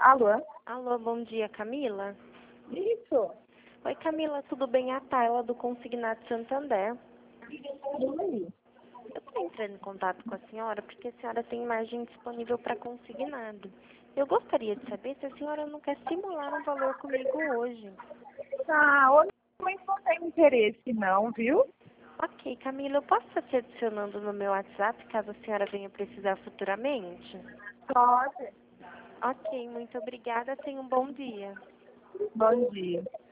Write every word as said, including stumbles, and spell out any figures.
Alô? Alô, bom dia, Camila? Isso. Oi, Camila, tudo bem? A Tayla do Consignado Santander. Tudo aí. Eu estou entrando em contato com a senhora porque a senhora tem margem disponível para consignado. Eu gostaria de saber se a senhora não quer simular um valor comigo hoje. Ah, honestamente não tenho interesse não, viu? Ok, Camila, eu posso estar te adicionando no meu WhatsApp caso a senhora venha precisar futuramente? Pode. Ok, muito obrigada. Tenha um bom dia. Bom dia.